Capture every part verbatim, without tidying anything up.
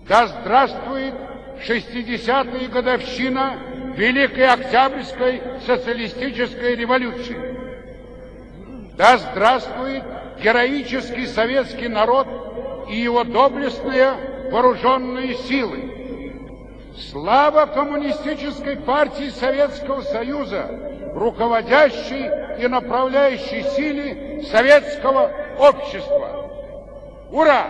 Да здравствует шестидесятая годовщина Великой Октябрьской социалистической революции! Да здравствует героический советский народ и его доблестные вооруженные силы! Слава Коммунистической партии Советского Союза, руководящей и направляющей силе советского общества! Ура!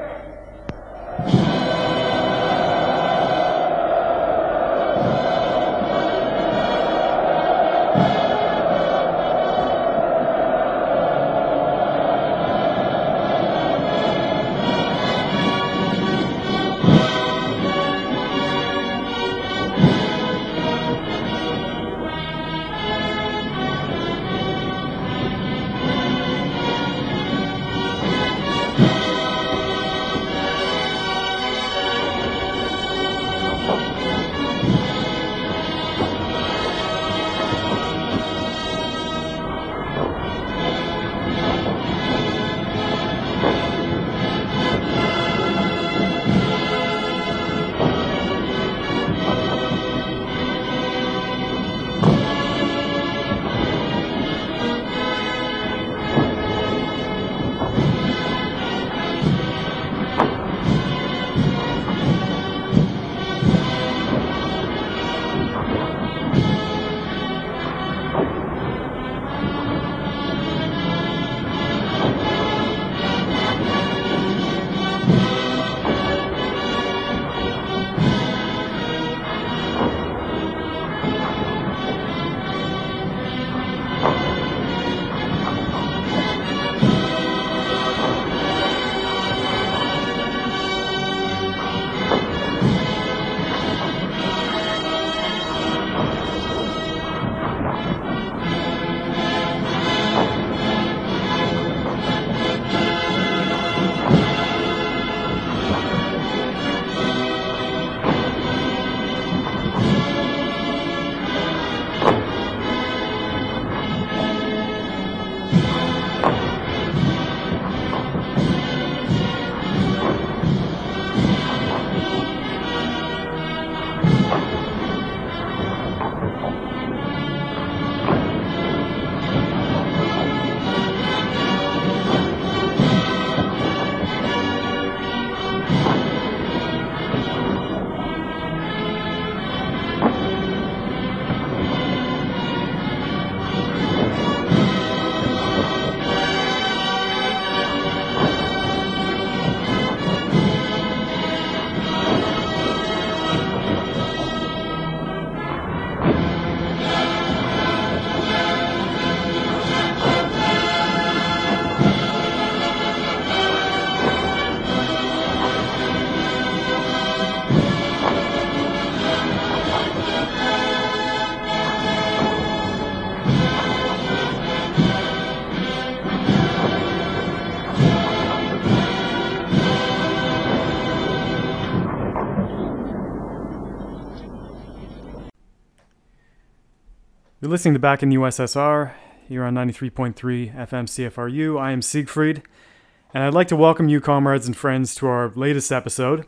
You're listening to Back in the U S S R, here on ninety-three point three F M C F R U. I am Siegfried, and I'd like to welcome you, comrades and friends, to our latest episode.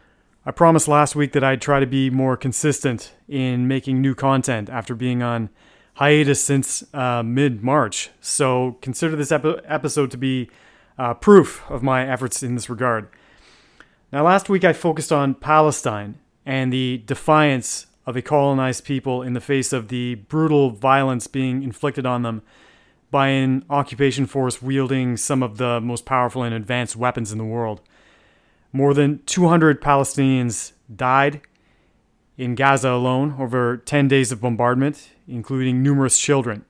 I promised last week that I'd try to be more consistent in making new content after being on hiatus since uh, mid-March, so consider this epi- episode to be uh, proof of my efforts in this regard. Now, last week I focused on Palestine and the defiance of a colonized people in the face of the brutal violence being inflicted on them by an occupation force wielding some of the most powerful and advanced weapons in the world. More than two hundred Palestinians died in Gaza alone over ten days of bombardment, including numerous children.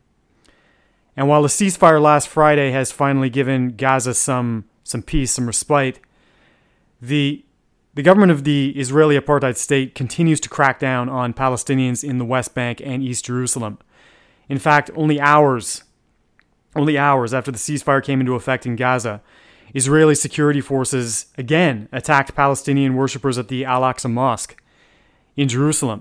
And while the ceasefire last Friday has finally given Gaza some, some peace, some respite, the The government of the Israeli apartheid state continues to crack down on Palestinians in the West Bank and East Jerusalem. In fact, only hours, only hours after the ceasefire came into effect in Gaza, Israeli security forces again attacked Palestinian worshippers at the Al-Aqsa Mosque in Jerusalem.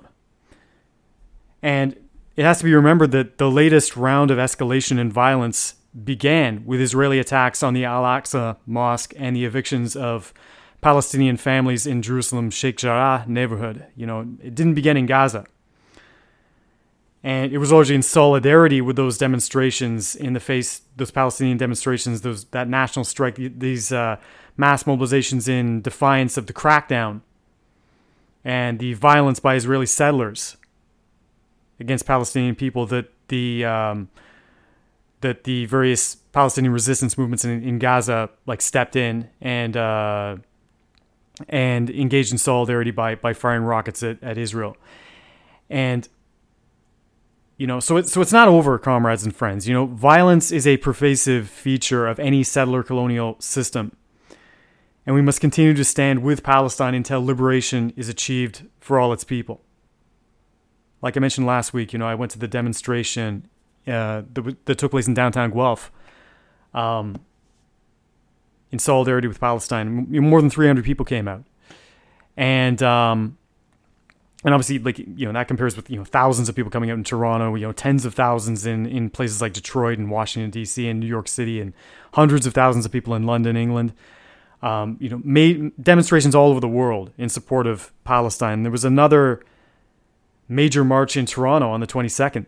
And it has to be remembered that the latest round of escalation and violence began with Israeli attacks on the Al-Aqsa Mosque and the evictions of Palestinian families in Jerusalem's Sheikh Jarrah neighborhood. You know, it didn't begin in Gaza. And it was largely in solidarity with those demonstrations in the face, those Palestinian demonstrations, those that national strike, these uh, mass mobilizations in defiance of the crackdown and the violence by Israeli settlers against Palestinian people that the um, that the various Palestinian resistance movements in, in Gaza like stepped in and uh, and engaged in solidarity by by firing rockets at, at Israel. And You know, so it's so it's not over, comrades and friends. You know, violence is a pervasive feature of any settler colonial system. And we must continue to stand with Palestine until liberation is achieved for all its people. Like I mentioned last week, you know, I went to the demonstration uh, that, that took place in downtown Guelph um, in solidarity with Palestine. More than three hundred people came out. And... Um, And obviously, like, you know, that compares with, you know, thousands of people coming out in Toronto, you know, tens of thousands in, in places like Detroit and Washington, D C and New York City, and hundreds of thousands of people in London, England. Um, you know, made demonstrations all over the world in support of Palestine. There was another major march in Toronto on the twenty-second.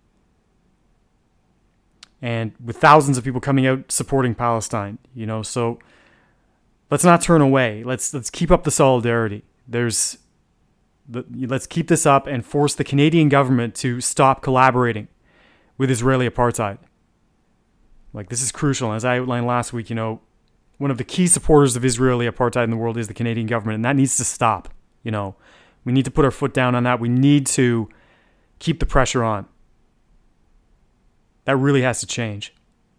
And with thousands of people coming out supporting Palestine, you know, so let's not turn away. Let's let's keep up the solidarity. There's Let's keep this up and force the Canadian government to stop collaborating with Israeli apartheid. Like, this is crucial. As I outlined last week, you know, one of the key supporters of Israeli apartheid in the world is the Canadian government, and that needs to stop. You know, we need to put our foot down on that. We need to keep the pressure on. That really has to change.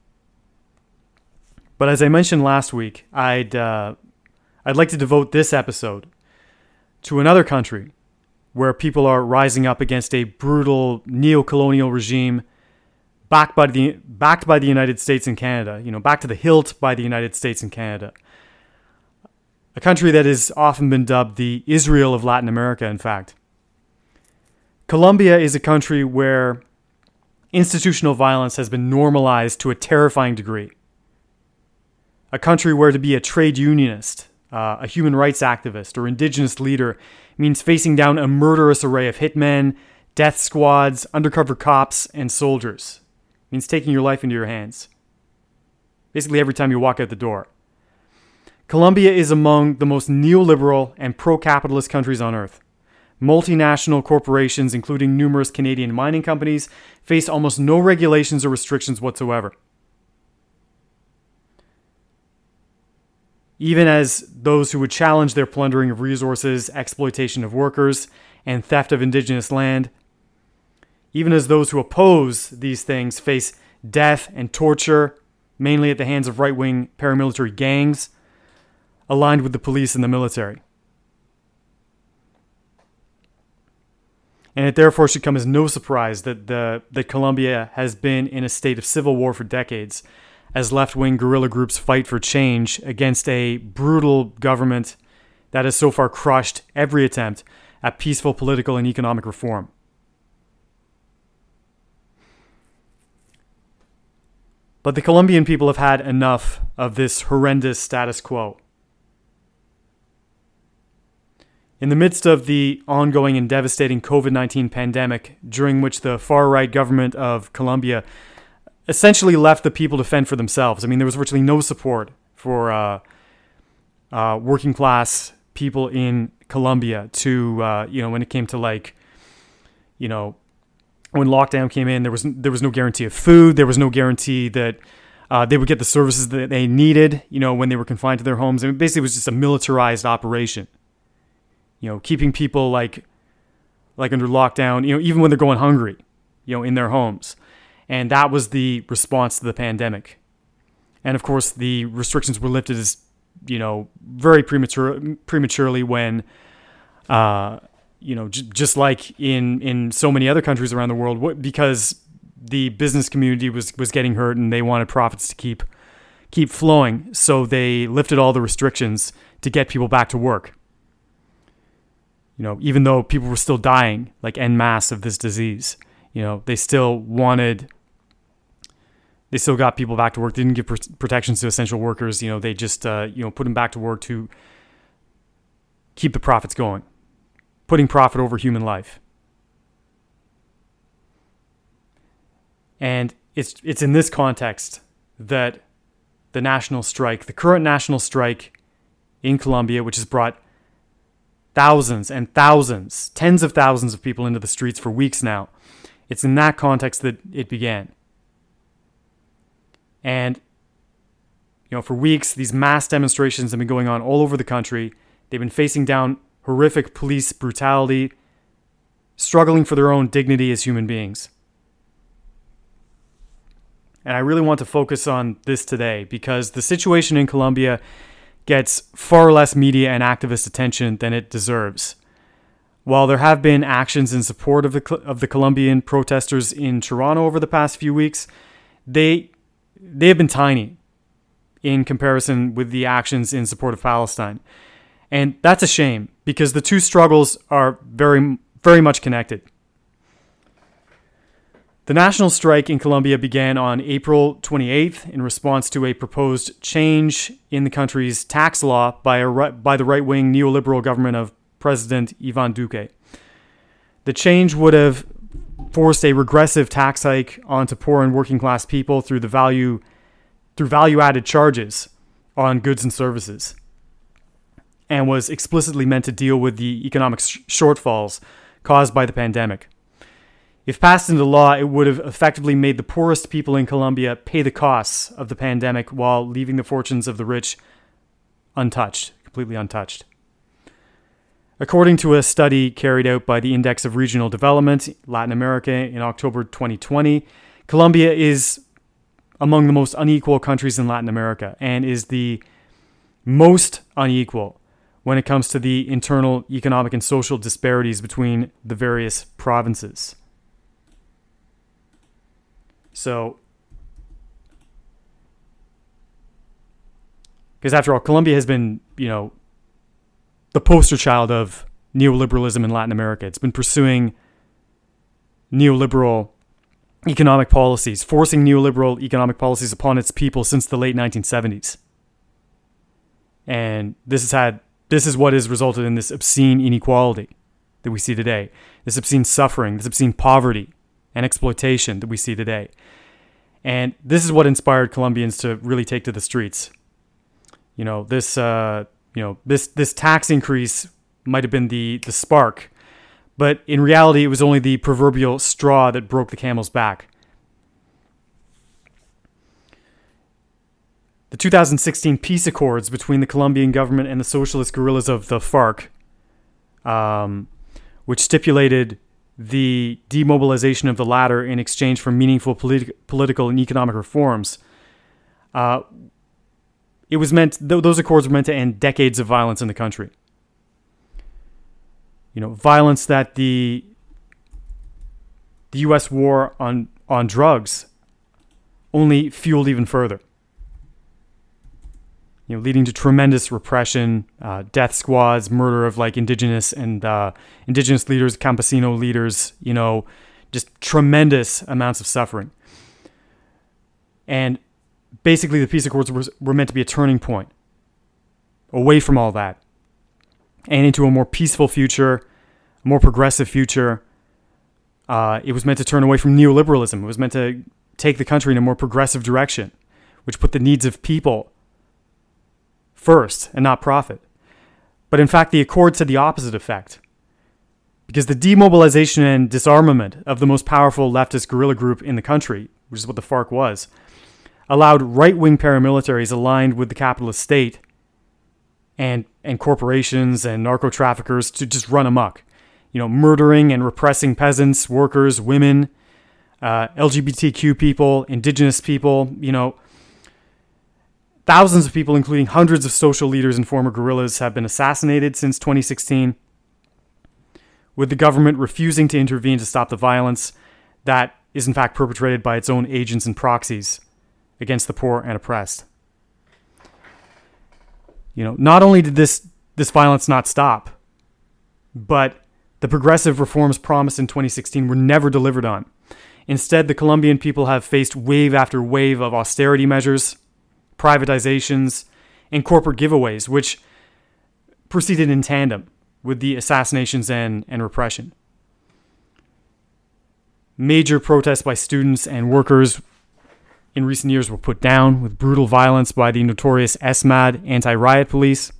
But as I mentioned last week, I'd uh, I'd like to devote this episode to another country where people are rising up against a brutal neo-colonial regime backed by the backed by the United States and Canada, you know, backed to the hilt by the United States and Canada. A country that has often been dubbed the Israel of Latin America, in fact. Colombia is a country where institutional violence has been normalized to a terrifying degree. A country where to be a trade unionist, uh, a human rights activist, or indigenous leader means facing down a murderous array of hitmen, death squads, undercover cops, and soldiers. It means taking your life into your hands. Basically every time you walk out the door. Colombia is among the most neoliberal and pro-capitalist countries on earth. Multinational corporations, including numerous Canadian mining companies, face almost no regulations or restrictions whatsoever. Even as those who would challenge their plundering of resources, exploitation of workers, and theft of indigenous land, even as those who oppose these things face death and torture, mainly at the hands of right-wing paramilitary gangs, aligned with the police and the military. And it therefore should come as no surprise that the that Colombia has been in a state of civil war for decades, as left-wing guerrilla groups fight for change against a brutal government that has so far crushed every attempt at peaceful political and economic reform. But the Colombian people have had enough of this horrendous status quo. In the midst of the ongoing and devastating covid nineteen pandemic, during which the far-right government of Colombia essentially left the people to fend for themselves. I mean, there was virtually no support for uh, uh, working class people in Colombia to, uh, you know, when it came to like, you know, when lockdown came in, there was there was no guarantee of food. There was no guarantee that uh, they would get the services that they needed, you know, when they were confined to their homes. I mean, basically, it was just a militarized operation. You know, keeping people like, like under lockdown, you know, even when they're going hungry, you know, in their homes. And that was the response to the pandemic. And of course, the restrictions were lifted as, you know, very premature, prematurely when, uh, you know, j- just like in, in so many other countries around the world, because the business community was, was getting hurt and they wanted profits to keep keep flowing. So they lifted all the restrictions to get people back to work. You know, even though people were still dying, like en masse of this disease, you know, they still wanted... They still got people back to work. They didn't give pr- protections to essential workers. You know, they just, uh, you know, put them back to work to keep the profits going, putting profit over human life. And it's it's in this context that the national strike, the current national strike in Colombia, which has brought thousands and thousands, tens of thousands of people into the streets for weeks now, it's in that context that it began. And, you know, for weeks, these mass demonstrations have been going on all over the country. They've been facing down horrific police brutality, struggling for their own dignity as human beings. And I really want to focus on this today because the situation in Colombia gets far less media and activist attention than it deserves. While there have been actions in support of the of the Colombian protesters in Toronto over the past few weeks, they they have been tiny in comparison with the actions in support of Palestine. And that's a shame because the two struggles are very very much connected. The national strike in Colombia began on April twenty-eighth in response to a proposed change in the country's tax law by, a, by the right-wing neoliberal government of President Iván Duque. The change would have forced a regressive tax hike onto poor and working-class people through the value through value-added charges on goods and services, and was explicitly meant to deal with the economic sh- shortfalls caused by the pandemic. If passed into law, it would have effectively made the poorest people in Colombia pay the costs of the pandemic while leaving the fortunes of the rich untouched, completely untouched. According to a study carried out by the Index of Regional Development, Latin America, in October twenty twenty, Colombia is among the most unequal countries in Latin America and is the most unequal when it comes to the internal economic and social disparities between the various provinces. So, because after all, Colombia has been, you know, the poster child of neoliberalism in Latin America. It's been pursuing neoliberal economic policies, forcing neoliberal economic policies upon its people since the late nineteen seventies. And this has had, this is what has resulted in this obscene inequality that we see today, this obscene suffering, this obscene poverty and exploitation that we see today. And this is what inspired Colombians to really take to the streets. You know, this uh, you know, this this tax increase might have been the the spark, but in reality it was only the proverbial straw that broke the camel's back. The two thousand sixteen peace accords between the Colombian government and the socialist guerrillas of the FARC, um, which stipulated the demobilization of the latter in exchange for meaningful politi- political and economic reforms. Uh, it was meant; th- those accords were meant to end decades of violence in the country. You know, violence that the the U S war on on drugs only fueled even further. You know, leading to tremendous repression, uh, death squads, murder of like indigenous and uh, indigenous leaders, campesino leaders. You know, just tremendous amounts of suffering. And basically, the peace accords were, were meant to be a turning point away from all that and into a more peaceful future, a more progressive future. Uh, it was meant to turn away from neoliberalism. It was meant to take the country in a more progressive direction, which put the needs of people first and not profit. But in fact, the Accords had the opposite effect, because the demobilization and disarmament of the most powerful leftist guerrilla group in the country, which is what the FARC was, allowed right-wing paramilitaries aligned with the capitalist state and and corporations and narco-traffickers to just run amok, you know, murdering and repressing peasants, workers, women, uh, L G B T Q people, indigenous people, you know. Thousands of people, including hundreds of social leaders and former guerrillas, have been assassinated since twenty sixteen, with the government refusing to intervene to stop the violence that is in fact perpetrated by its own agents and proxies against the poor and oppressed. You know, not only did this, this violence not stop, but the progressive reforms promised in twenty sixteen were never delivered on. Instead, the Colombian people have faced wave after wave of austerity measures, privatizations, and corporate giveaways, which proceeded in tandem with the assassinations and, and repression. Major protests by students and workers in recent years were put down with brutal violence by the notorious ESMAD anti-riot police.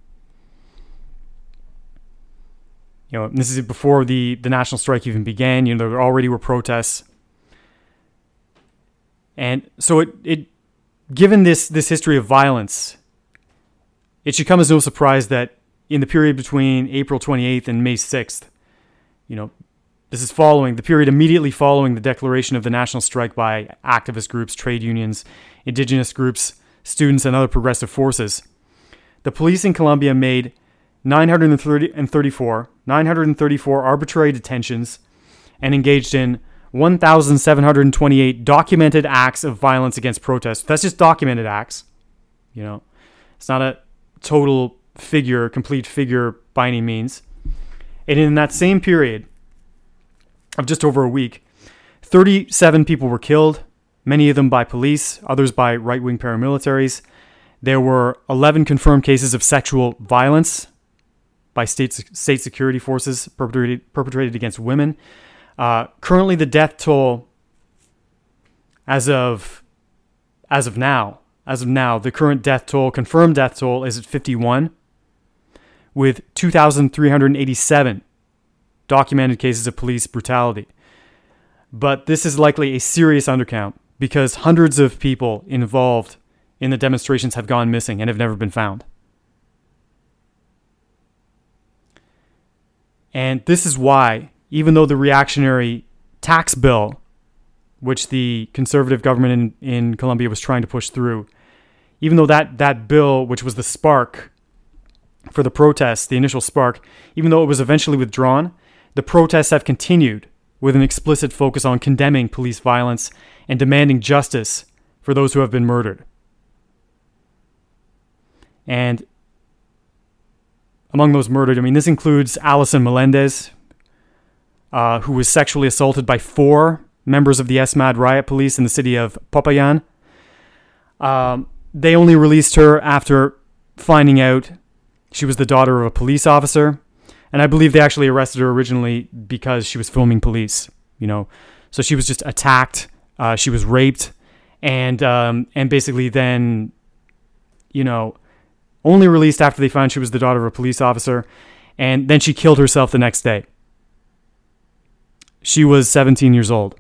You know, this is before the, the national strike even began. You know, there already were protests. And so it, it given this, this history of violence, it should come as no surprise that in the period between April twenty-eighth and May sixth, you know, this is following the period immediately following the declaration of the national strike by activist groups, trade unions, indigenous groups, students, and other progressive forces. The police in Colombia made nine hundred thirty-four arbitrary detentions and engaged in one thousand seven hundred twenty-eight documented acts of violence against protests. That's just documented acts. You know, it's not a total figure, complete figure by any means. And in that same period of just over a week, thirty-seven people were killed, many of them by police, others by right-wing paramilitaries. There were eleven confirmed cases of sexual violence by state state security forces perpetrated, perpetrated against women. Uh, currently, the death toll, as of as of now, as of now, the current death toll, confirmed death toll, is at fifty-one, with two thousand three hundred eighty-seven documented cases of police brutality. But this is likely a serious undercount because hundreds of people involved in the demonstrations have gone missing and have never been found. And this is why, even though the reactionary tax bill, which the conservative government in, in Colombia was trying to push through, even though that, that bill, which was the spark for the protests, the initial spark, even though it was eventually withdrawn, the protests have continued with an explicit focus on condemning police violence and demanding justice for those who have been murdered. And among those murdered, I mean, this includes Alison Melendez, uh, who was sexually assaulted by four members of the ESMAD riot police in the city of Popayan. Um, they only released her after finding out she was the daughter of a police officer. And I believe they actually arrested her originally because she was filming police, you know. So she was just attacked, uh, she was raped, and um, and basically then, you know, only released after they found she was the daughter of a police officer, and then she killed herself the next day. She was seventeen years old.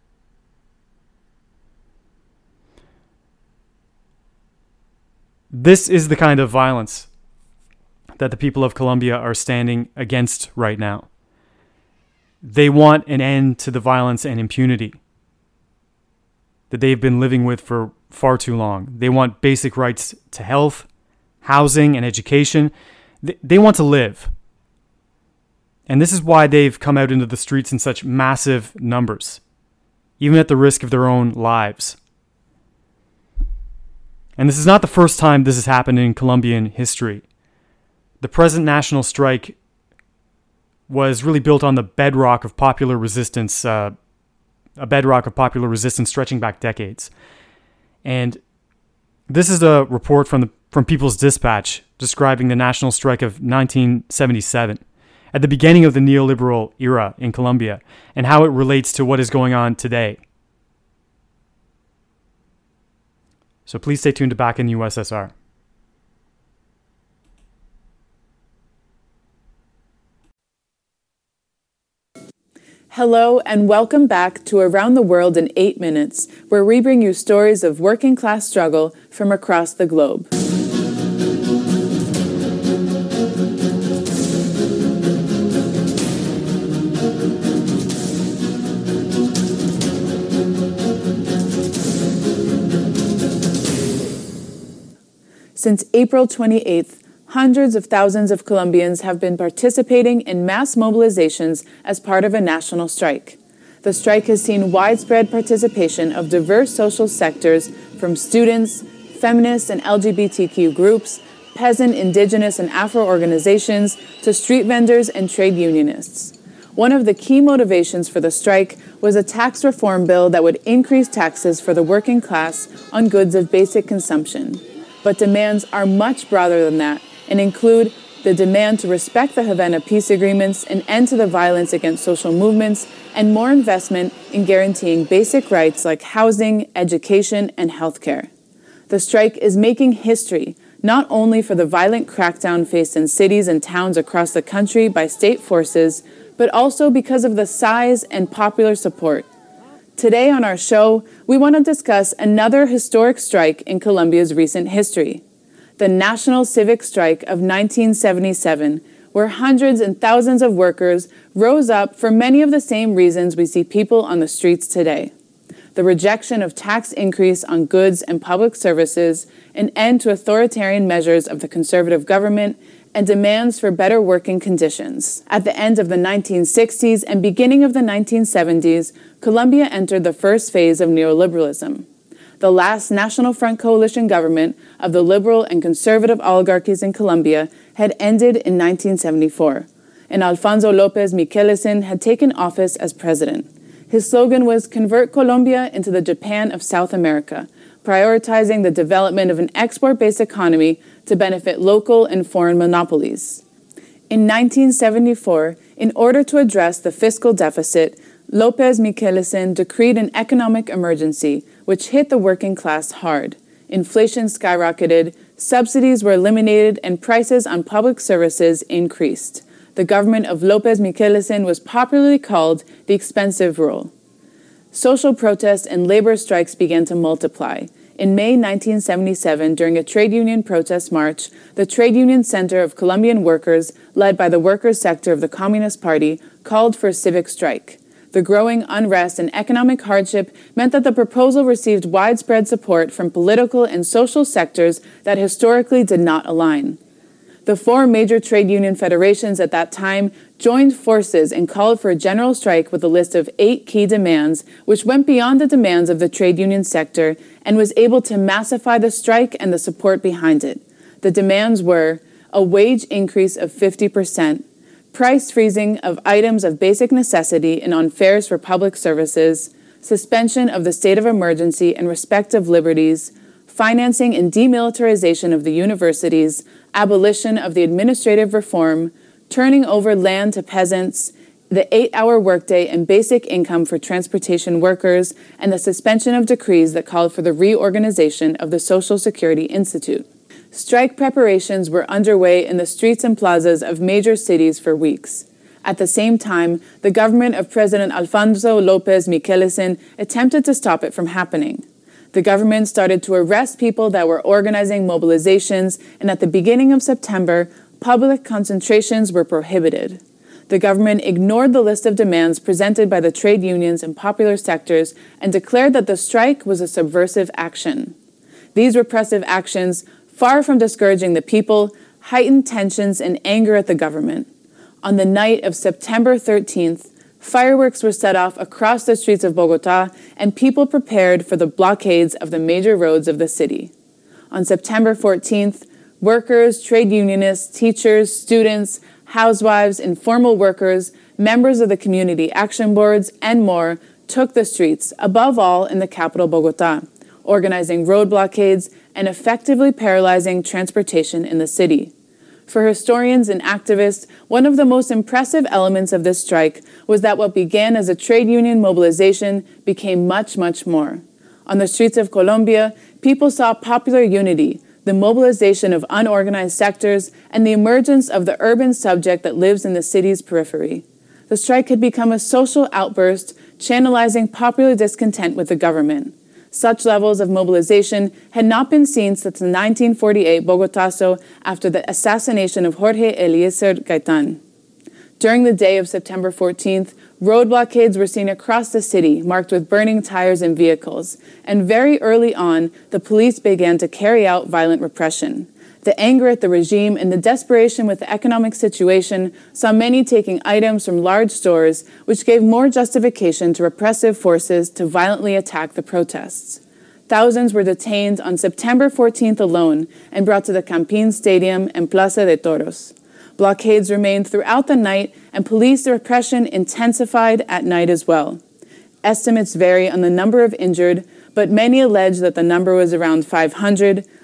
This is the kind of violence that the people of Colombia are standing against right now. They want an end to the violence and impunity that they've been living with for far too long. They want basic rights to health, housing, and education. They want to live. And this is why they've come out into the streets in such massive numbers, even at the risk of their own lives. And this is not the first time this has happened in Colombian history. The present national strike was really built on the bedrock of popular resistance, uh, a bedrock of popular resistance stretching back decades. And this is a report from the from People's Dispatch describing the national strike of nineteen seventy-seven, at the beginning of the neoliberal era in Colombia, and how it relates to what is going on today. So please stay tuned to Back in the U S S R. Hello and welcome back to Around the World in eight minutes, where we bring you stories of working class struggle from across the globe. Since April twenty-eighth, hundreds of thousands of Colombians have been participating in mass mobilizations as part of a national strike. The strike has seen widespread participation of diverse social sectors, from students, feminists and L G B T Q groups, peasant, indigenous and Afro organizations, to street vendors and trade unionists. One of the key motivations for the strike was a tax reform bill that would increase taxes for the working class on goods of basic consumption. But demands are much broader than that and include the demand to respect the Havana peace agreements, an end to the violence against social movements, and more investment in guaranteeing basic rights like housing, education, and healthcare. The strike is making history, not only for the violent crackdown faced in cities and towns across the country by state forces, but also because of the size and popular support. Today on our show, we want to discuss another historic strike in Colombia's recent history, the National Civic Strike of nineteen seventy-seven, where hundreds and thousands of workers rose up for many of the same reasons we see people on the streets today. The rejection of tax increase on goods and public services, an end to authoritarian measures of the conservative government, and demands for better working conditions. At the end of the nineteen sixties and beginning of the nineteen seventies, Colombia entered the first phase of neoliberalism. The last National Front coalition government of the liberal and conservative oligarchies in Colombia had ended in nineteen seventy-four, and Alfonso López Miquelesen had taken office as president. His slogan was "Convert Colombia into the Japan of South America," prioritizing the development of an export-based economy to benefit local and foreign monopolies. In nineteen seventy-four, in order to address the fiscal deficit, López Miquelesen decreed an economic emergency, which hit the working class hard. Inflation skyrocketed, subsidies were eliminated, and prices on public services increased. The government of López Miquelesen was popularly called the expensive rule. Social protests and labor strikes began to multiply. In May nineteen seventy-seven, during a trade union protest march, the Trade Union Center of Colombian Workers, led by the workers' sector of the Communist Party, called for a civic strike. The growing unrest and economic hardship meant that the proposal received widespread support from political and social sectors that historically did not align. The four major trade union federations at that time joined forces and called for a general strike with a list of eight key demands, which went beyond the demands of the trade union sector and was able to massify the strike and the support behind it. The demands were a wage increase of fifty percent, price freezing of items of basic necessity and on fares for public services, suspension of the state of emergency and respect of liberties, financing and demilitarization of the universities, abolition of the administrative reform, turning over land to peasants, the eight-hour workday and basic income for transportation workers, and the suspension of decrees that called for the reorganization of the Social Security Institute. Strike preparations were underway in the streets and plazas of major cities for weeks. At the same time, the government of President Alfonso López Miquelesen attempted to stop it from happening. The government started to arrest people that were organizing mobilizations, and at the beginning of September, public concentrations were prohibited. The government ignored the list of demands presented by the trade unions and popular sectors and declared that the strike was a subversive action. These repressive actions, far from discouraging the people, heightened tensions and anger at the government. On the night of September thirteenth, fireworks were set off across the streets of Bogotá, and people prepared for the blockades of the major roads of the city. On September fourteenth, workers, trade unionists, teachers, students, housewives, informal workers, members of the community action boards, and more took the streets, above all in the capital Bogotá, organizing road blockades and effectively paralyzing transportation in the city. For historians and activists, one of the most impressive elements of this strike was that what began as a trade union mobilization became much, much more. On the streets of Colombia, people saw popular unity, the mobilization of unorganized sectors, and the emergence of the urban subject that lives in the city's periphery. The strike had become a social outburst, channelizing popular discontent with the government. Such levels of mobilization had not been seen since the nineteen forty-eight Bogotazo after the assassination of Jorge Eliezer Gaitán. During the day of September fourteenth, road blockades were seen across the city, marked with burning tires and vehicles, and very early on, the police began to carry out violent repression. The anger at the regime and the desperation with the economic situation saw many taking items from large stores, which gave more justification to repressive forces to violently attack the protests. Thousands were detained on September fourteenth alone and brought to the Campín Stadium and Plaza de Toros. Blockades remained throughout the night, and police repression intensified at night as well. Estimates vary on the number of injured, but many allege that the number was around five hundred,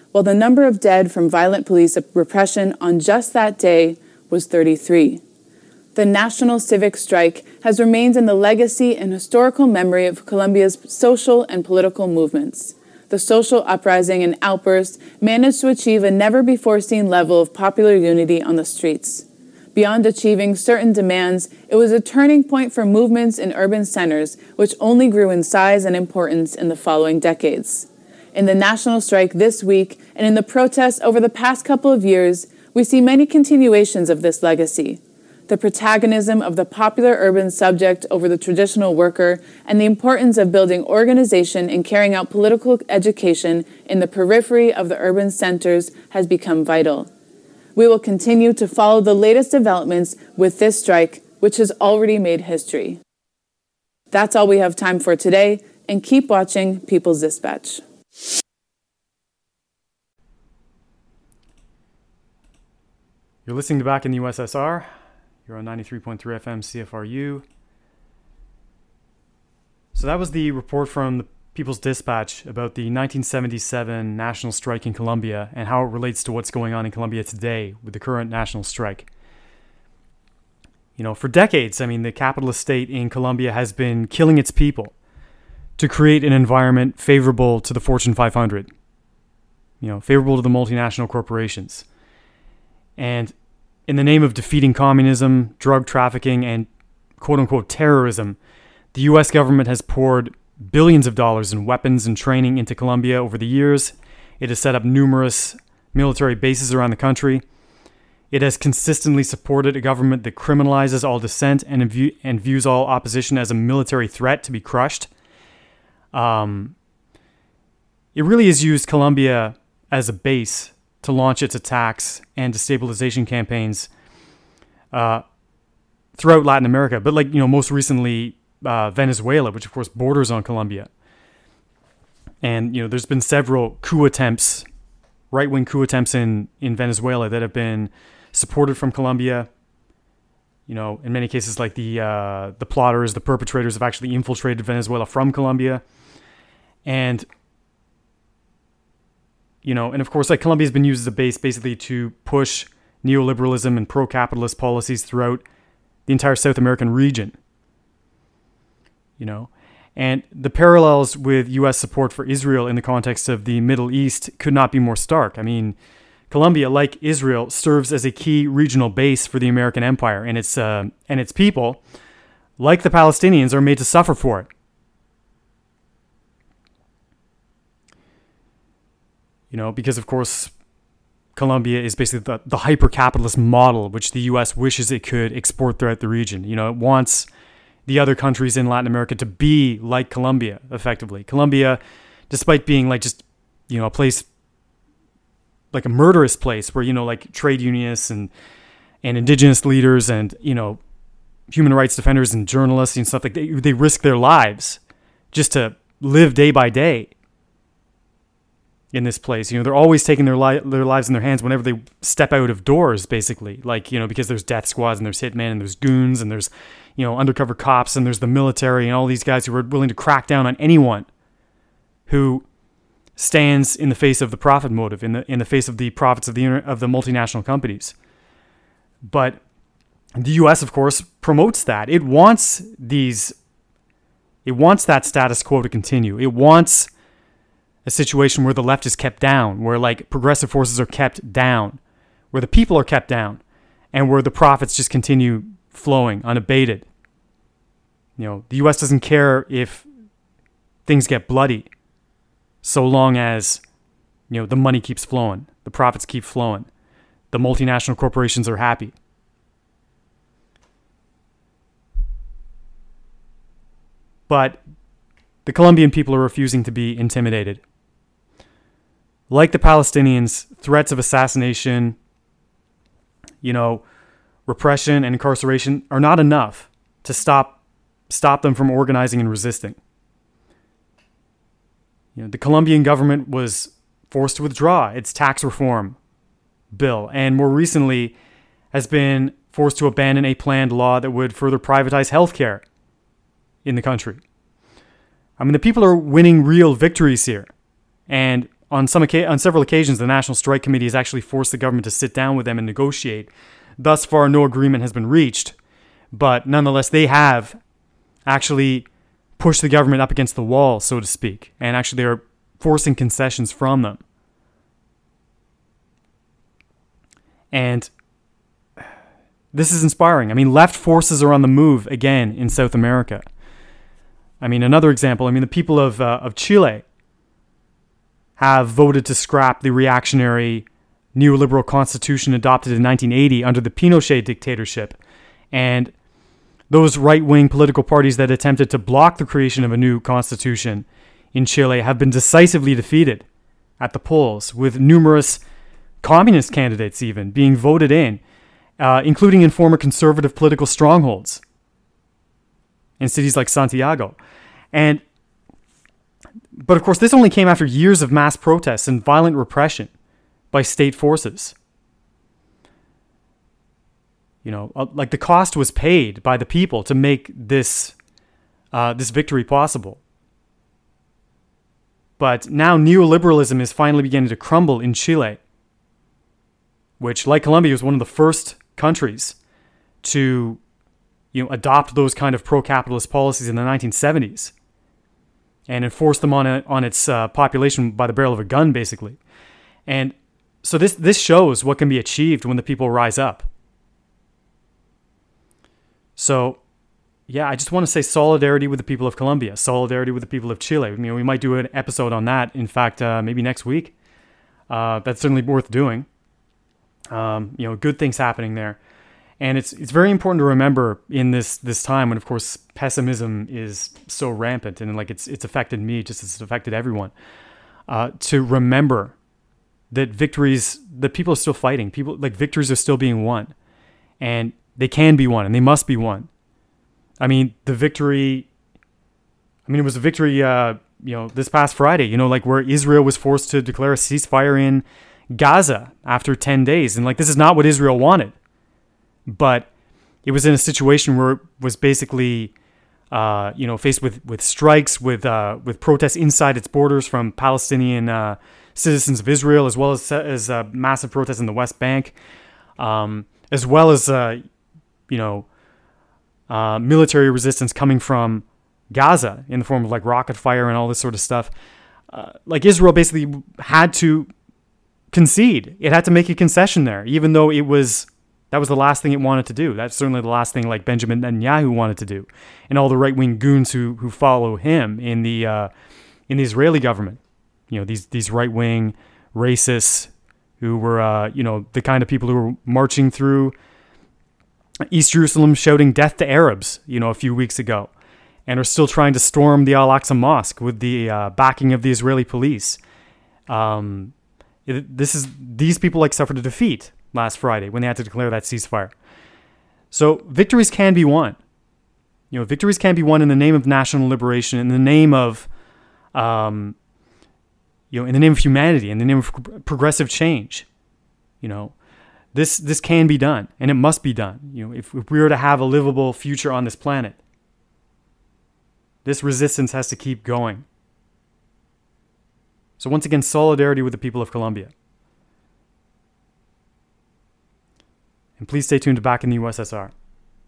while the number of dead from violent police repression on just that day was thirty-three. The National Civic Strike has remained in the legacy and historical memory of Colombia's social and political movements. The social uprising and outburst managed to achieve a never-before-seen level of popular unity on the streets. Beyond achieving certain demands, it was a turning point for movements in urban centers, which only grew in size and importance in the following decades. In the national strike this week and in the protests over the past couple of years, we see many continuations of this legacy. The protagonism of the popular urban subject over the traditional worker, and the importance of building organization and carrying out political education in the periphery of the urban centers has become vital. We will continue to follow the latest developments with this strike, which has already made history. That's all we have time for today, and keep watching People's Dispatch. You're listening to Back in the U S S R. You're on ninety-three point three F M C F R U. So that was the report from the People's Dispatch about the nineteen seventy-seven national strike in Colombia and how it relates to what's going on in Colombia today with the current national strike. You know, for decades, I mean, the capitalist state in Colombia has been killing its people to create an environment favorable to the Fortune five hundred, you know, favorable to the multinational corporations. And in the name of defeating communism, drug trafficking, and quote-unquote terrorism, the U S government has poured billions of dollars in weapons and training into Colombia over the years. It has set up numerous military bases around the country. It has consistently supported a government that criminalizes all dissent and, view- and views all opposition as a military threat to be crushed. Um, it really has used Colombia as a base to launch its attacks and destabilization campaigns uh, throughout Latin America. But like, you know, most recently, uh, Venezuela, which of course borders on Colombia. And, you know, there's been several coup attempts, right-wing coup attempts in, in Venezuela that have been supported from Colombia. You know, in many cases, like the uh, the plotters, the perpetrators have actually infiltrated Venezuela from Colombia. And You know, and of course, like Colombia has been used as a base basically to push neoliberalism and pro-capitalist policies throughout the entire South American region. You know, and the parallels with U S support for Israel in the context of the Middle East could not be more stark. I mean, Colombia, like Israel, serves as a key regional base for the American empire, and its uh, and its people, like the Palestinians, are made to suffer for it. You know, because of course, Colombia is basically the, the hyper-capitalist model which the U S wishes it could export throughout the region. You know, it wants the other countries in Latin America to be like Colombia, effectively. Colombia, despite being like just, you know, a place, like a murderous place where, you know, like trade unionists and, and indigenous leaders and, you know, human rights defenders and journalists and stuff like that, they, they risk their lives just to live day by day in this place. You know, they're always taking their li- their lives in their hands whenever they step out of doors, basically. Like, you know, because there's death squads and there's hitmen and there's goons and there's, you know, undercover cops and there's the military and all these guys who are willing to crack down on anyone who stands in the face of the profit motive, in the in the face of the profits of the inter- of the multinational companies. But the U S, of course, promotes that. It wants these, it wants that status quo to continue. It wants a situation where the left is kept down, where like progressive forces are kept down, where the people are kept down, and where the profits just continue flowing unabated. You know, the U S doesn't care if things get bloody, so long as, you know, the money keeps flowing, the profits keep flowing, the multinational corporations are happy. But the Colombian people are refusing to be intimidated. Like the Palestinians, threats of assassination, you know, repression and incarceration are not enough to stop stop them from organizing and resisting. You know, the Colombian government was forced to withdraw its tax reform bill, and more recently has been forced to abandon a planned law that would further privatize healthcare in the country. I mean, the people are winning real victories here. And on some on several occasions, the National Strike Committee has actually forced the government to sit down with them and negotiate. Thus far, no agreement has been reached, but nonetheless, they have actually pushed the government up against the wall, so to speak, and actually they're forcing concessions from them. And this is inspiring. I mean, left forces are on the move again in South America. I mean, another example, I mean, the people of uh, of Chile have voted to scrap the reactionary neoliberal constitution adopted in nineteen eighty under the Pinochet dictatorship. And those right-wing political parties that attempted to block the creation of a new constitution in Chile have been decisively defeated at the polls, with numerous communist candidates even being voted in, uh, including in former conservative political strongholds in cities like Santiago. And but of course, this only came after years of mass protests and violent repression by state forces. You know, like the cost was paid by the people to make this uh, this victory possible. But now neoliberalism is finally beginning to crumble in Chile, which, like Colombia, was one of the first countries to, you know, adopt those kind of pro-capitalist policies in the nineteen seventies and enforce them on a, on its uh, population by the barrel of a gun, basically. And so this this shows what can be achieved when the people rise up. So, yeah, I just want to say solidarity with the people of Colombia, solidarity with the people of Chile. I mean, we might do an episode on that. In fact, uh, maybe next week. Uh, that's certainly worth doing. Um, you know, good things happening there. And it's it's very important to remember in this this time when, of course, pessimism is so rampant and like it's it's affected me just as it's affected everyone. Uh, to remember that victories, that people are still fighting. People like victories are still being won, and they can be won, and they must be won. I mean, the victory. I mean, it was a victory. Uh, you know, this past Friday. You know, like where Israel was forced to declare a ceasefire in Gaza after ten days, and like this is not what Israel wanted. But it was in a situation where it was basically, uh, you know, faced with, with strikes, with uh, with protests inside its borders from Palestinian uh, citizens of Israel, as well as as uh, massive protests in the West Bank, um, as well as uh, you know, uh, military resistance coming from Gaza in the form of like rocket fire and all this sort of stuff. Uh, like Israel basically had to concede; it had to make a concession there, even though it was. That was the last thing it wanted to do. That's certainly the last thing like Benjamin Netanyahu wanted to do, and all the right-wing goons who who follow him in the uh, in the Israeli government. You know, these these right-wing racists who were uh, you know the kind of people who were marching through East Jerusalem shouting "Death to Arabs," you know, a few weeks ago, and are still trying to storm the Al-Aqsa Mosque with the uh, backing of the Israeli police. Um, it, this is these people like suffered a defeat last Friday when they had to declare that ceasefire. So victories can be won. You know, victories can be won in the name of national liberation, in the name of, um, you know, in the name of humanity, in the name of progressive change. You know, this this can be done, and it must be done. You know, if, if we are to have a livable future on this planet, this resistance has to keep going. So once again, solidarity with the people of Colombia. And please stay tuned to Back in the U S S R.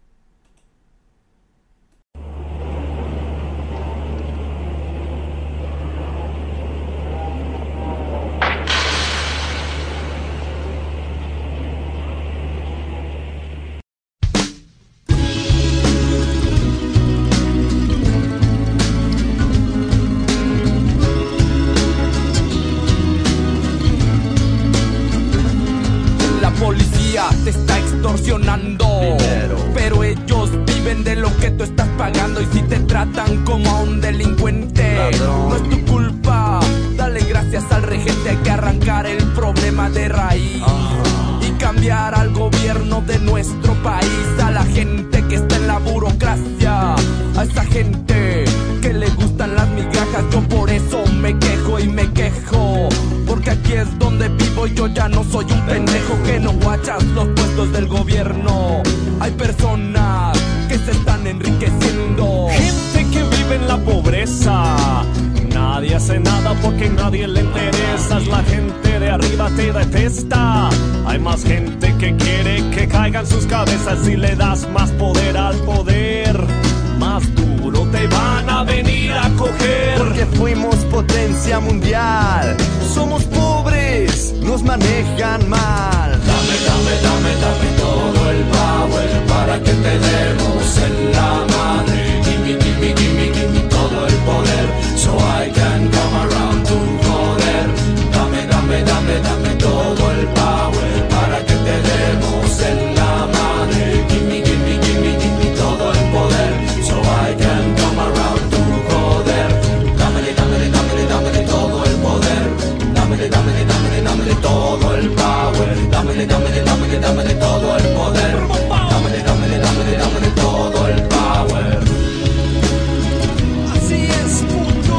Te está extorsionando dinero, pero ellos viven de lo que tú estás pagando. Y si te tratan como a un delincuente, ladrón, no es tu culpa. Dale gracias al regente. Hay que arrancar el problema de raíz, uh-huh, y cambiar al gobierno de nuestro país. A la gente que está en la burocracia, a esa gente que le gustan las migajas. Yo por eso me quejo y me quejo, porque aquí es donde vivo y yo ya no soy un pendejo que no guachas los puestos del gobierno. Hay personas que se están enriqueciendo, gente que vive en la pobreza. Nadie hace nada porque nadie le interesa. gente de arriba te detesta. Hay más gente que quiere que caigan sus cabezas. Si le das más poder al poder, más duro te van a venir a coger. Porque fuimos potencia mundial. Somos pobres, nos manejan mal. Dame, dame, dame, dame todo el power para que te demos en la madre. Gimme, gimme, gimme, gimme todo el poder, so I can come around to joder. Dame, dame, dame, dame todo el power para que te demos en la madre. Gimme, gimme, gimme, gimme todo el poder, so I can come around to joder. Dámele, dámele, dámele, dámele todo el poder. Dámele, dámele, dámele, dámele todo el power. Dámele, dámele, dámele, dámele todo el poder. Dámele, dámele, dámele, dámele todo el power. Así es, puto.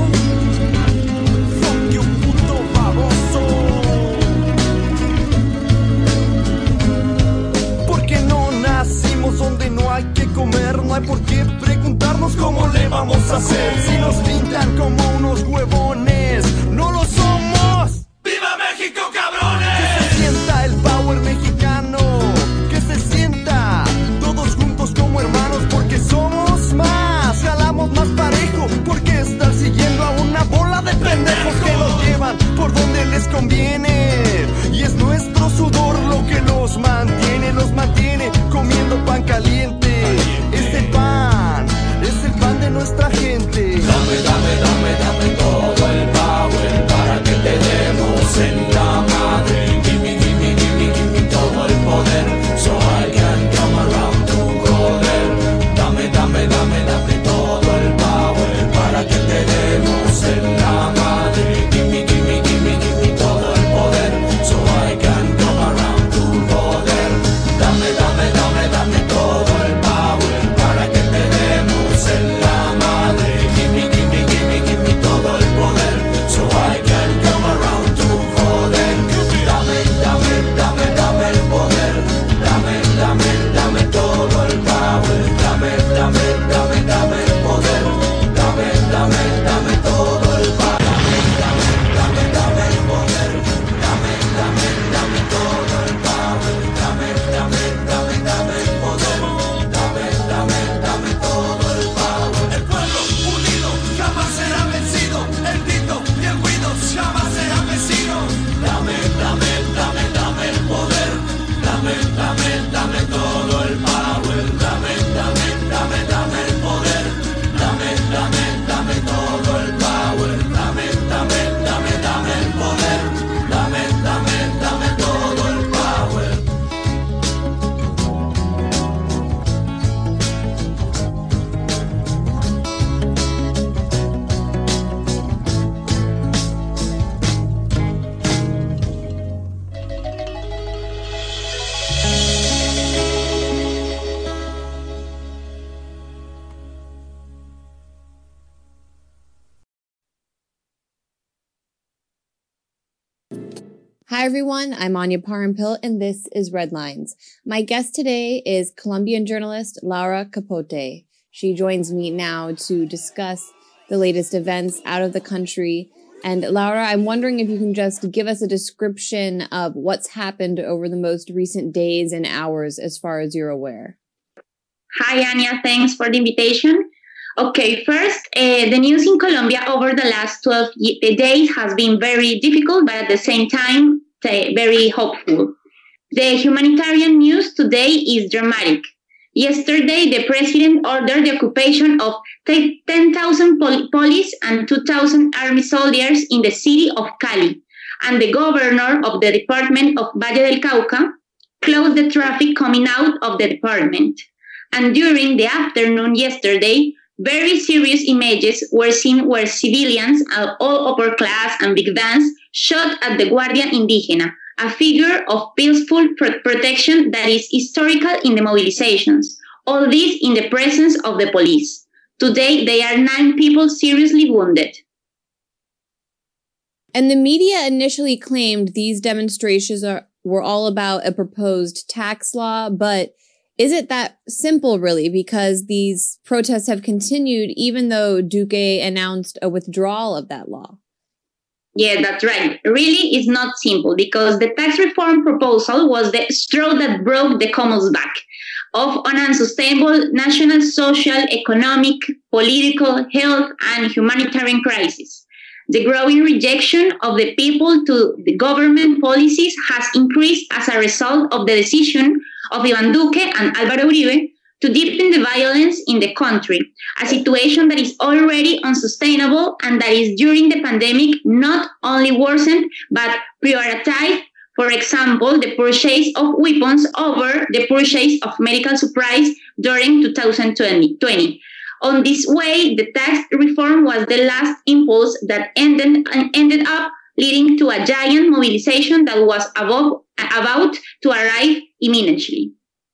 Fuck you, puto baboso. Porque no nacimos donde no hay que comer. No hay por qué preguntarnos cómo le vamos a hacer. Si nos pintan como unos huevones, no lo somos. ¡Viva México, cabrones! Que se sienta el power mexicano, que se sienta todos juntos como hermanos, porque somos más, jalamos más parejo, porque estar siguiendo a una bola de pendejos que los llevan por donde les conviene. Y es nuestro sudor lo que los mantiene, los mantiene comiendo pan caliente. Este pan es el pan de nuestra gente. Dame, dame, dame, dame todo el power para que te demos en la madre. Gimme, gimme, gimme, gimme todo el poder, so I can come around to joder. Dame, dame, dame, dame todo el power para que te demos en la madre. Gimme, gimme, gimme, gimme todo el poder, so I can come around to joder. Dame, dame, dame, dame todo el power para que te demos en la madre. Gimme, gimme, gimme, gimme todo el poder, so I can come around to joder. Dame, dame, dame, dame el poder. Dame, dame, dame todo el power. Dame, dame, dame, dame el poder. Dame, dame, dame todo el power. Dame, dame, dame, dame el poder. Dame, dame, dame todo el power. Dame, dame, dame, dame el poder. Dame, dame, dame todo el power. El pueblo unido jamás será vencido. El grito y el ruido jamás serán vencidos. Dame, dame, dame, dame el poder. Dame, dame, dame todo el power. Dame, dame, dame, dame el poder. Dame, dame, dame todo el power. Dame, dame, dame, dame el poder. Dame, dame, dame todo el power. Hi everyone, I'm Anya Parampil and this is Redlines. My guest today is Colombian journalist Laura Capote. She joins me now to discuss the latest events out of the country. And Laura, I'm wondering if you can just give us a description of what's happened over the most recent days and hours as far as you're aware. Hi Anya, thanks for the invitation. Okay, first, uh, the news in Colombia over the last twelve days has been very difficult, but at the same time, uh, very hopeful. The humanitarian news today is dramatic. Yesterday, the president ordered the occupation of ten thousand pol- police and two thousand army soldiers in the city of Cali, and the governor of the department of Valle del Cauca closed the traffic coming out of the department. And during the afternoon yesterday, very serious images were seen where civilians, all upper class and big vans, shot at the Guardia Indígena, a figure of peaceful pr- protection that is historical in the mobilizations. All this in the presence of the police. Today, there are nine people seriously wounded. And the media initially claimed these demonstrations are, were all about a proposed tax law, but is it that simple, really? Because these protests have continued even though Duque announced a withdrawal of that law. Yeah, that's right. Really, it's not simple because the tax reform proposal was the straw that broke the camel's back of an unsustainable national, social, economic, political, health, and humanitarian crisis. The growing rejection of the people to the government policies has increased as a result of the decision of Iván Duque and Álvaro Uribe to deepen the violence in the country, a situation that is already unsustainable and that is during the pandemic not only worsened but prioritized, for example, the purchase of weapons over the purchase of medical supplies during two thousand twenty. On this way, the tax reform was the last impulse that ended, ended up leading to a giant mobilization that was above, about to arrive imminently.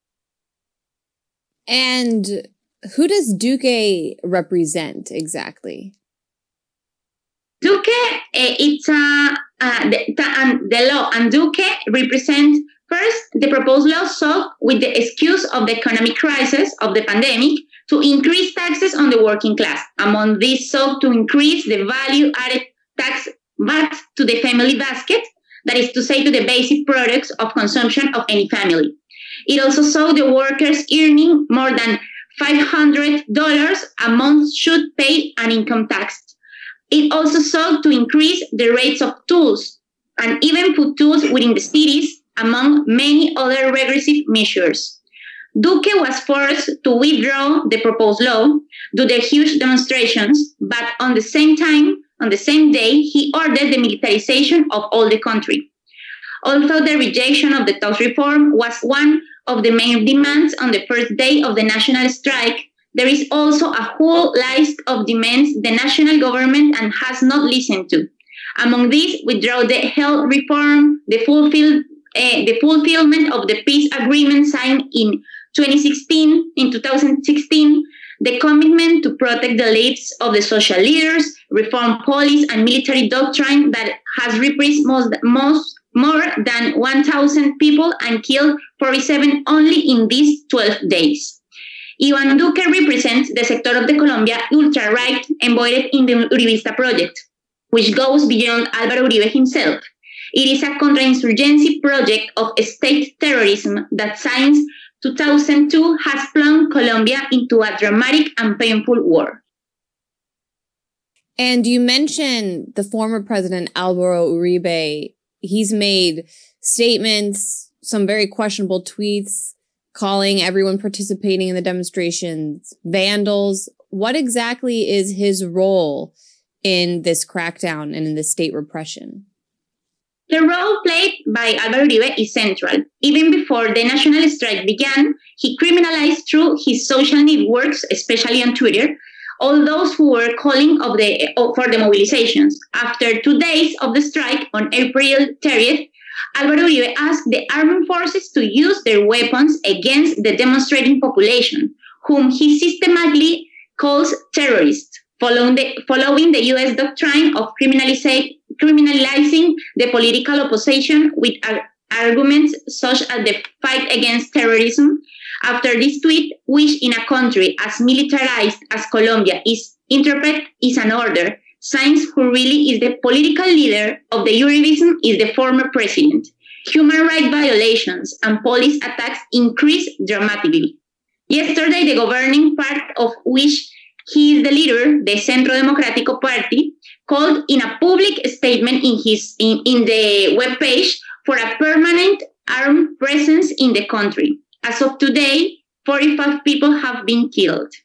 And who does Duque represent exactly? Duque, uh, it's uh, uh, the, the, the law, and Duque represents first the proposed law sought with the excuse of the economic crisis of the pandemic to increase taxes on the working class. Among these sought to increase the value-added tax V A T to the family basket, that is to say to the basic products of consumption of any family. It also saw the workers earning more than five hundred dollars a month should pay an income tax. It also sought to increase the rates of tolls and even put tolls within the cities, among many other regressive measures. Duque was forced to withdraw the proposed law due to huge demonstrations, but on the same time, on the same day, he ordered the militarization of all the country. Although the rejection of the tax reform was one of the main demands on the first day of the national strike, there is also a whole list of demands the national government and has not listened to. Among these, withdraw the health reform, the, fulfill, uh, the fulfillment of the peace agreement signed in twenty sixteen, in two thousand sixteen, the commitment to protect the lives of the social leaders, reform police and military doctrine that has repressed most, most more than one thousand people and killed forty-seven only in these twelve days. Iván Duque represents the sector of the Colombia ultra-right embodied in the Uribista project, which goes beyond Álvaro Uribe himself. It is a counterinsurgency project of state terrorism that since two thousand two has plunged Colombia into a dramatic and painful war. And you mentioned the former president Álvaro Uribe. He's made statements, some very questionable tweets, calling everyone participating in the demonstrations vandals. What exactly is his role in this crackdown and in this state repression? The role played by Álvaro Uribe is central. Even before the national strike began, he criminalized through his social networks, especially on Twitter, all those who were calling of the, for the mobilizations. After two days of the strike on April thirtieth, Álvaro Uribe asked the armed forces to use their weapons against the demonstrating population, whom he systematically calls terrorists, following the, following the U S doctrine of criminalizing the political opposition with arguments such as the fight against terrorism. After this tweet, which in a country as militarized as Colombia is interpreted as an order, Sainz, who really is the political leader of the Uribism, is the former president. Human rights violations and police attacks increased dramatically. Yesterday, the governing part of which he is the leader, the Centro Democrático Party, called in a public statement in his in, in the webpage for a permanent armed presence in the country. As of today, forty-five people have been killed.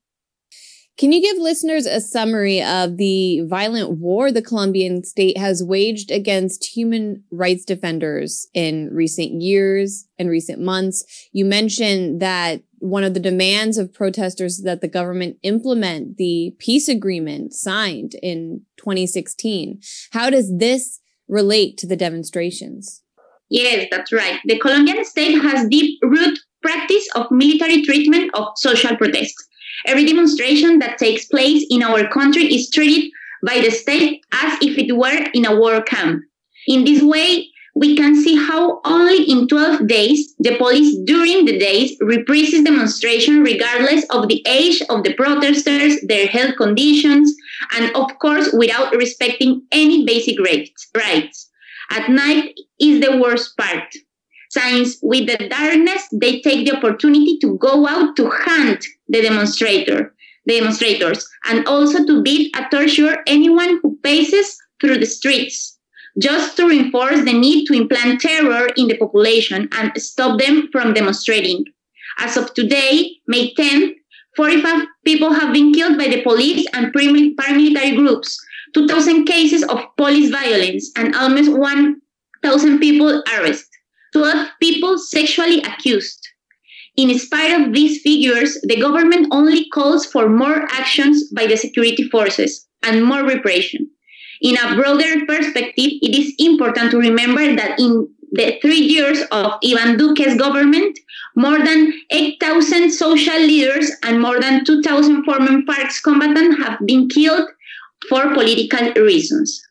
Can you give listeners a summary of the violent war the Colombian state has waged against human rights defenders in recent years and recent months? You mentioned that one of the demands of protesters is that the government implement the peace agreement signed in twenty sixteen. How does this relate to the demonstrations? Yes, that's right. The Colombian state has deep-rooted practice of military treatment of social protest. Every demonstration that takes place in our country is treated by the state as if it were in a war camp. In this way, we can see how only in twelve days, the police during the days represses demonstration regardless of the age of the protesters, their health conditions, and of course, without respecting any basic rights. At night is the worst part, since with the darkness, they take the opportunity to go out to hunt the demonstrator, the demonstrators, and also to beat and torture anyone who passes through the streets, just to reinforce the need to implant terror in the population and stop them from demonstrating. As of today, May tenth, forty-five people have been killed by the police and paramilitary groups, two thousand cases of police violence, and almost one thousand people arrested, twelve people sexually accused. In spite of these figures, the government only calls for more actions by the security forces and more repression. In a broader perspective, it is important to remember that in the three years of Iván Duque's government, more than eight thousand social leaders and more than two thousand former FARC combatants have been killed for political reasons.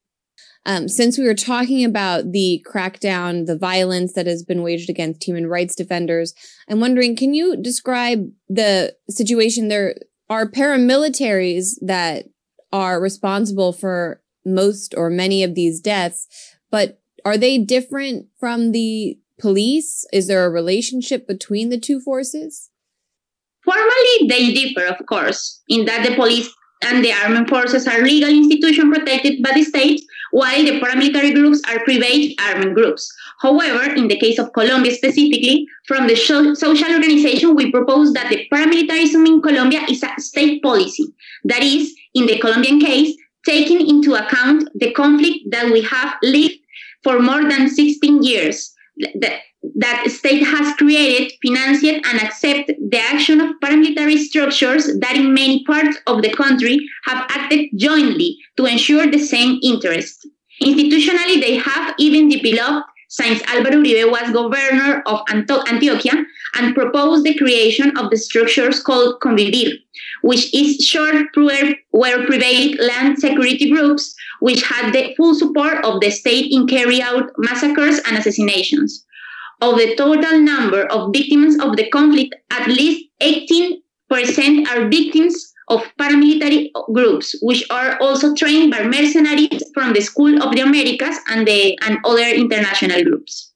Um, since we were talking about the crackdown, the violence that has been waged against human rights defenders, I'm wondering, can you describe the situation? There are paramilitaries that are responsible for most or many of these deaths, but are they different from the police? Is there a relationship between the two forces? Formally, they differ, of course, in that the police and the armed forces are legal institutions protected by the state, while the paramilitary groups are private armed groups. However, in the case of Colombia specifically, from the social organization, we propose that the paramilitarism in Colombia is a state policy. That is, in the Colombian case, taking into account the conflict that we have lived for more than sixteen years, that, that state has created, financed, and accepted the action of paramilitary structures that in many parts of the country have acted jointly to ensure the same interest. Institutionally, they have even developed, since Álvaro Uribe was governor of Anto- Antioquia, and proposed the creation of the structures called Convivir, which is short where private land security groups which had the full support of the state in carrying out massacres and assassinations. Of the total number of victims of the conflict, at least eighteen percent are victims of paramilitary groups, which are also trained by mercenaries from the School of the Americas and, the, and other international groups.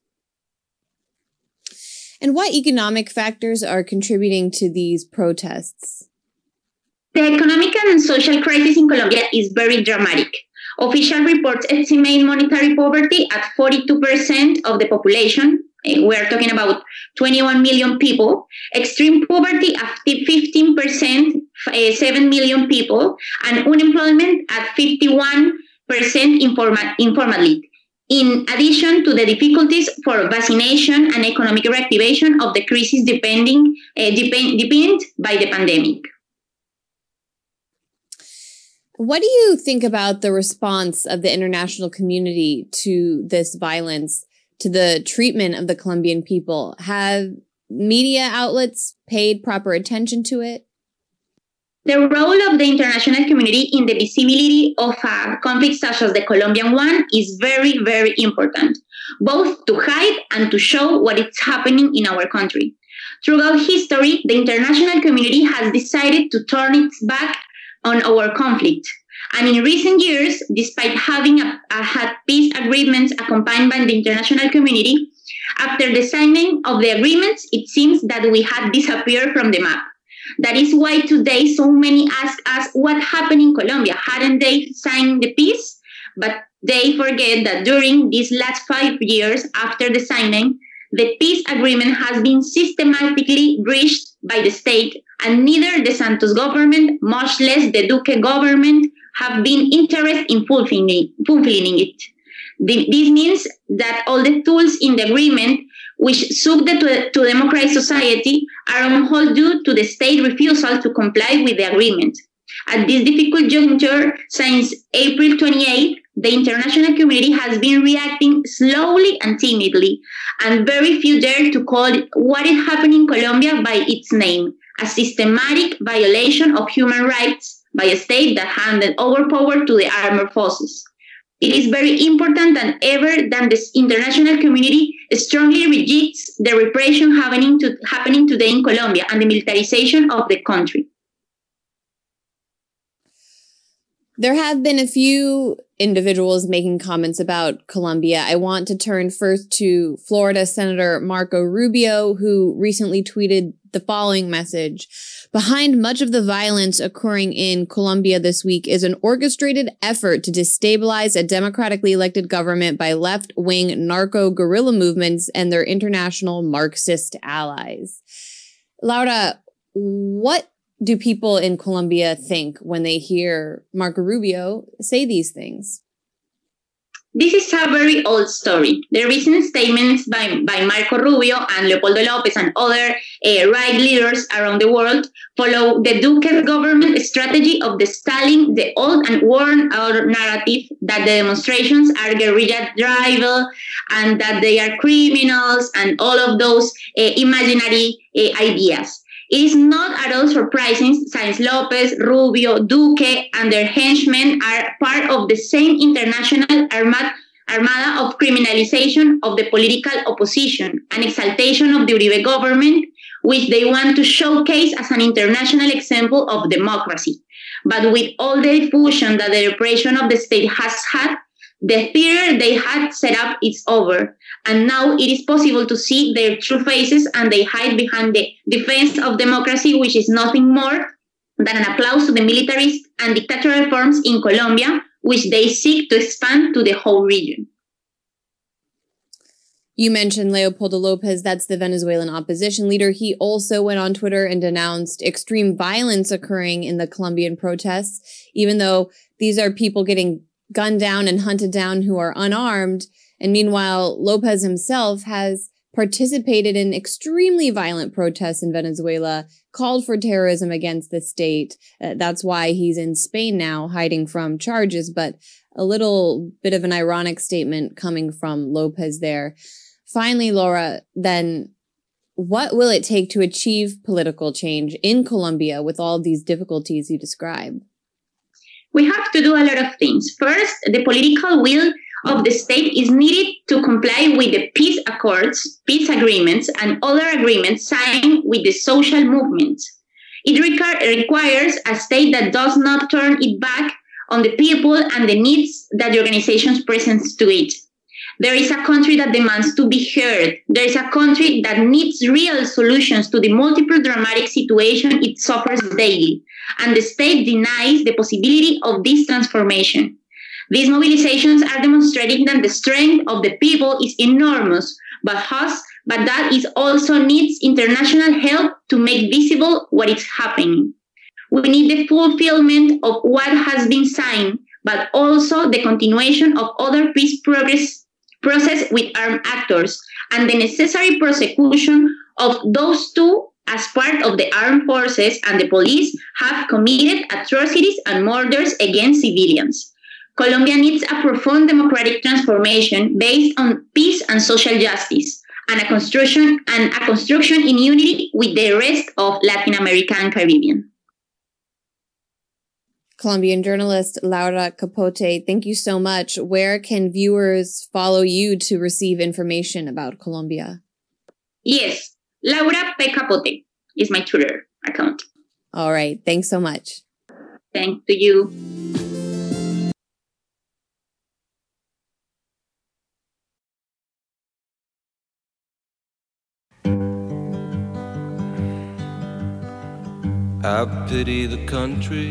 And what economic factors are contributing to these protests? The economic and social crisis in Colombia is very dramatic. Official reports estimate monetary poverty at forty-two percent of the population. We're talking about twenty-one million people. Extreme poverty at fifteen percent, seven million people. And unemployment at fifty-one percent informality. In addition to the difficulties for vaccination and economic reactivation of the crisis depending, uh, depend, dependent by the pandemic. What do you think about the response of the international community to this violence, to the treatment of the Colombian people? Have media outlets paid proper attention to it? The role of the international community in the visibility of a conflict such as the Colombian one is very, very important, both to hide and to show what is happening in our country. Throughout history, the international community has decided to turn its back on our conflict. And in recent years, despite having a, a, had peace agreements accompanied by the international community, after the signing of the agreements, it seems that we had disappeared from the map. That is why today so many ask us what happened in Colombia. Hadn't they signed the peace? But they forget that during these last five years after the signing, the peace agreement has been systematically breached by the state, and neither the Santos government, much less the Duque government, have been interested in fulfilling, fulfilling it. The, this means that all the tools in the agreement which sought to, to democratic society are on hold due to the state refusal to comply with the agreement. At this difficult juncture, since April twenty-eighth, the international community has been reacting slowly and timidly, and very few dare to call what is happening in Colombia by its name, a systematic violation of human rights by a state that handed over power to the armed forces. It is very important than ever that the international community strongly rejects the repression happening, to, happening today in Colombia and the militarization of the country. There have been a few individuals making comments about Colombia. I want to turn first to Florida Senator Marco Rubio, who recently tweeted the following message. Behind much of the violence occurring in Colombia this week is an orchestrated effort to destabilize a democratically elected government by left-wing narco-guerrilla movements and their international Marxist allies. Laura, what do people in Colombia think when they hear Marco Rubio say these things? This is a very old story. The recent statements by, by Marco Rubio and Leopoldo López and other uh, right leaders around the world follow the Duque government strategy of distilling the old and worn-out narrative that the demonstrations are guerrilla-driven and that they are criminals and all of those uh, imaginary uh, ideas. It is not at all surprising since López, Rubio, Duque, and their henchmen are part of the same international armada, armada of criminalization of the political opposition, an exaltation of the Uribe government, which they want to showcase as an international example of democracy. But with all the diffusion that the repression of the state has had, the theater they had set up is over, and now it is possible to see their true faces, and they hide behind the defense of democracy, which is nothing more than an applause to the militarist and dictatorial forms in Colombia, which they seek to expand to the whole region. You mentioned Leopoldo López, that's the Venezuelan opposition leader. He also went on Twitter and denounced extreme violence occurring in the Colombian protests, even though these are people getting gunned down and hunted down who are unarmed. And meanwhile, Lopez himself has participated in extremely violent protests in Venezuela, called for terrorism against the state. Uh, that's why he's in Spain now, hiding from charges. But a little bit of an ironic statement coming from Lopez there. Finally, Laura, then what will it take to achieve political change in Colombia with all these difficulties you describe? We have to do a lot of things. First, the political will of the state is needed to comply with the peace accords, peace agreements, and other agreements signed with the social movements. It requir- requires a state that does not turn its back on the people and the needs that the organizations present to it. There is a country that demands to be heard. There is a country that needs real solutions to the multiple dramatic situation it suffers daily, and the state denies the possibility of this transformation. These mobilizations are demonstrating that the strength of the people is enormous, but has, but that is also needs international help to make visible what is happening. We need the fulfillment of what has been signed, but also the continuation of other peace progress process with armed actors and the necessary prosecution of those two as part of the armed forces and the police have committed atrocities and murders against civilians. Colombia needs a profound democratic transformation based on peace and social justice, and a construction and a construction in unity with the rest of Latin America and Caribbean. Colombian journalist Laura Capote, thank you so much. Where can viewers follow you to receive information about Colombia? Yes, Laura P. Capote is my Twitter account. All right, thanks so much. Thank to you. I pity the country,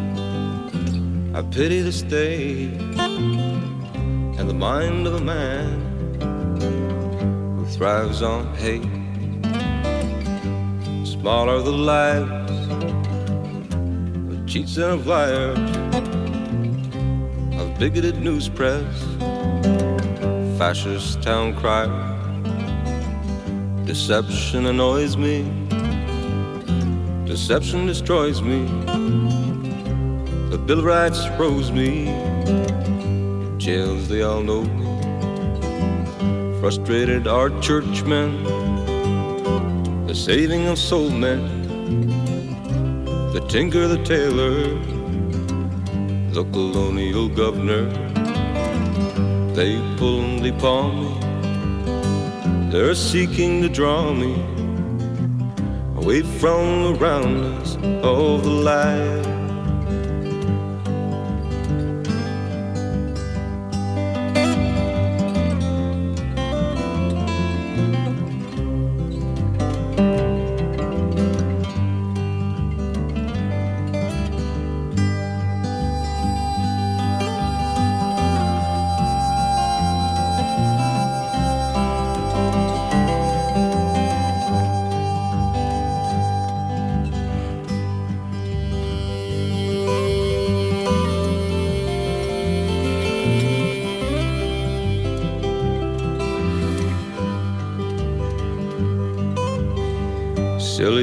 I pity the state, and the mind of a man who thrives on hate. Small are the lives of cheats and of liars, of bigoted news press, fascist town crier. Deception annoys me, deception destroys me. The Bill of Rights froze me. Jails, they all know me. Frustrated are churchmen, the saving of soul men, the tinker, the tailor, the colonial governor. They pull and they paw me, they're seeking to draw me away from the roundness of the light.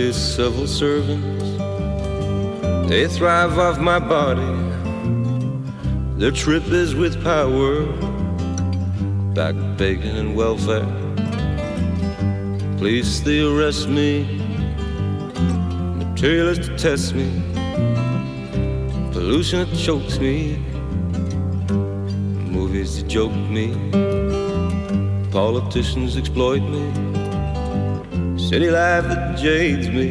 pity civil servants. They thrive off my body. Their trip is with power, back bacon and welfare. Police, they arrest me. Materialists to test me. Pollution that chokes me. Movies that joke me. Politicians exploit me. City life that jades me.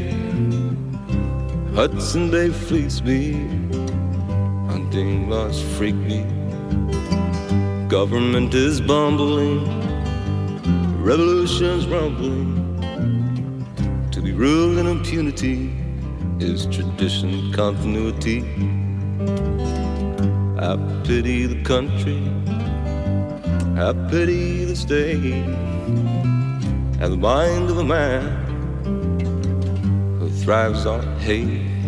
Hudson Bay fleets me. Hunting laws freak me. Government is bumbling. Revolution's rumbling. To be ruled in impunity is tradition, continuity. I pity the country, I pity the state, and the mind of a man who thrives on hate.